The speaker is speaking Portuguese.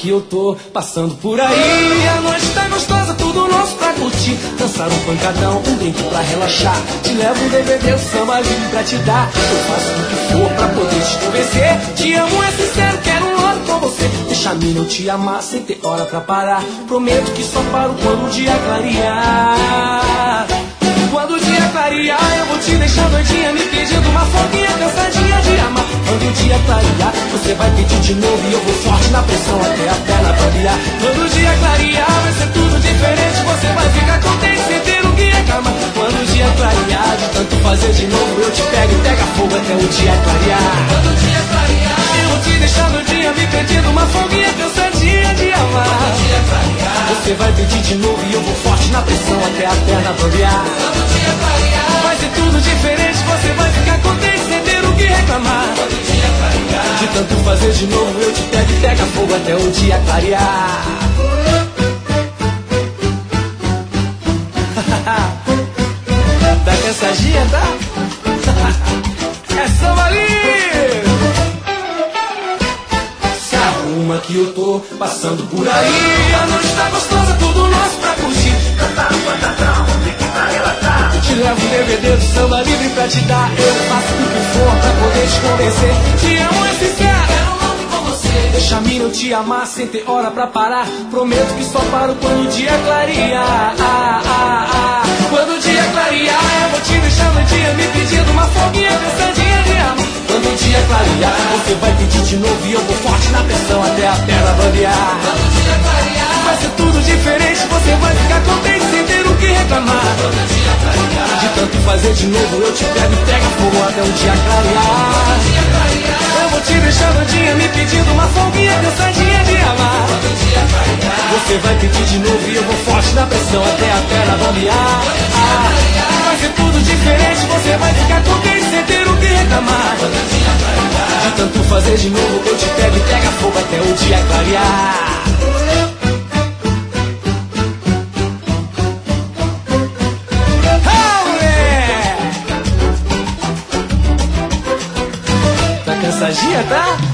que eu tô passando por aí. A noite tá gostosa, tudo nosso pra curtir. Dançar um pancadão, um drink pra relaxar. Te levo um DVD, o samba livre pra te dar. Eu faço o que for pra poder te convencer. Te amo, é sincero, quero um ano com você. Deixa a mina eu te amar sem ter hora pra parar. Prometo que só paro quando o dia clarear. Quando o dia clarear, eu vou te deixar doidinha, me pedindo uma folguinha, cansadinha de amar. Quando o dia clarear, você vai pedir de novo e eu vou forte na pressão até a perna bambear. Quando o dia clarear, vai ser tudo diferente, você vai ficar contente sem ter o que reclamar. Quando o dia clarear, de tanto fazer de novo, eu te pego e pega fogo até o dia clarear. Quando o dia clarear, eu vou te deixar doidinha, me pedindo uma folguinha, cansadinha de amar. Quando o dia clarear, você vai pedir de novo e eu vou forte na pressão até a perna bambear. Vai ser tudo diferente, você vai ficar contente sem ter o que reclamar. Quando o dia clarear, de tanto fazer de novo, eu te pego e pega fogo até o dia clarear. Tá cansadinha, tá? É samba livre! Se arruma que eu tô passando por aí. A noite tá gostosa, tudo nosso pra curtir. Cantar um pancadão, um drink pra relaxar. Te levo um DVD do samba livre pra te dar. Eu faço o que for pra poder te convencer. Te amo, é sincero, quero um ano com você. Deixa a mina eu te amar sem ter hora pra parar. Prometo que só paro quando o dia clarear. Quando o dia clarear, eu vou te deixar no dia, me pedindo uma folguinha, cansadinha de amar. Quando o dia clarear, você vai pedir de novo e eu vou forte na pressão até a perna bambear. Quando o dia clarear, vai ser tudo diferente, você vai ficar contente sem ter o que reclamar. Quando o dia clarear, de tanto fazer de novo, eu te pego e pega fogo até o dia clarear. Quando o dia clarear, eu vou te deixar no dia, me pedindo uma folguinha, cansadinha de amar. Quando o dia clarear, você vai pedir de novo e eu vou forte na pressão até a perna bambear. Vai ser tudo diferente, você vai ficar contente sem ter o que reclamar. Quando o dia clarear, de tanto fazer de novo, eu te pego e pega fogo até o dia clarear. Tá cansadinha, tá?